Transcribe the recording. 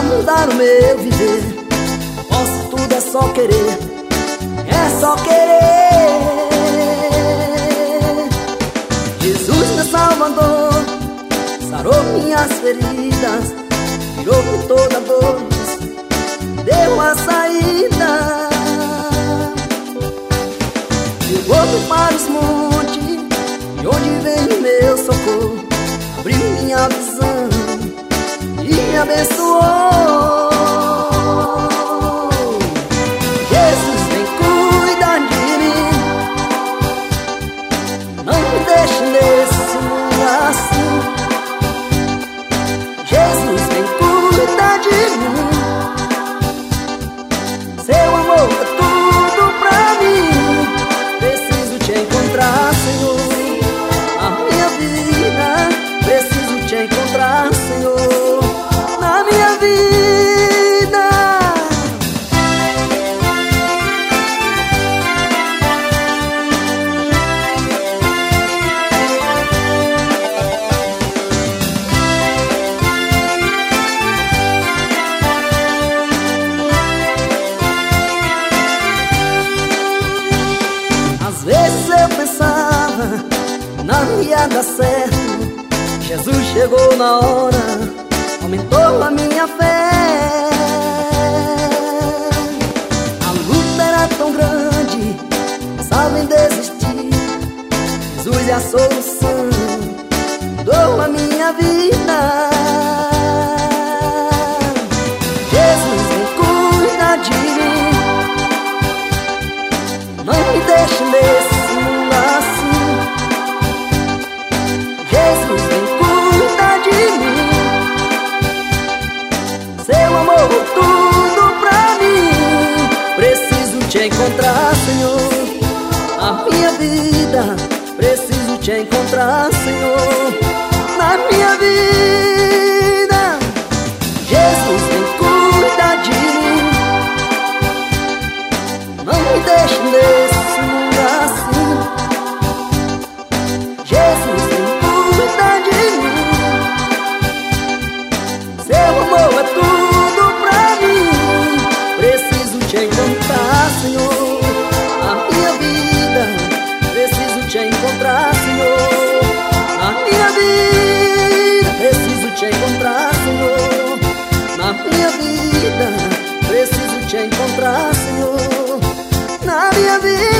mudar o meu viver. Posso tudo, é só querer, é só querer. Jesus, meu Salvador, sarou minhas feridas, tirou-me toda dor, deu a saída. Levou-me para os montes, de onde vem meu socorro, abriu minha visão e me abençoou. Jesus, vem cuidar de mim, não me deixe nesse mundo assim. Jesus, vem cuidar de mim, seu amor é tudo pra mim. Preciso te encontrar, Senhor, na minha vida. Preciso te encontrar, Senhor, na minha vida. Às vezes eu pensava que não ia dar certo. Jesus chegou na hora, aumentou a minha fé. A luta era tão grande, pensava em desistir. Jesus é a solução, mudou a minha vida. Jesus, vem cuidar de mim, não me deixe nesse mundo assim. Jesus, vem cuidar de mim, seu amor é tudo pra mim. Preciso te encontrar, Senhor, na minha vida. Preciso te encontrar, Senhor, na minha vida. Jesus, vem cuidar de mim, não me deixe nesse mundo assim. Jesus, vem cuidar de mim, seu amor é tudo pra mim. Preciso te encontrar, Senhor, na minha vida. Preciso te encontrar, Senhor, na minha vida. Preciso te encontrar, Senhor, na minha vida. Preciso te encontrar, Senhor, na minha vida.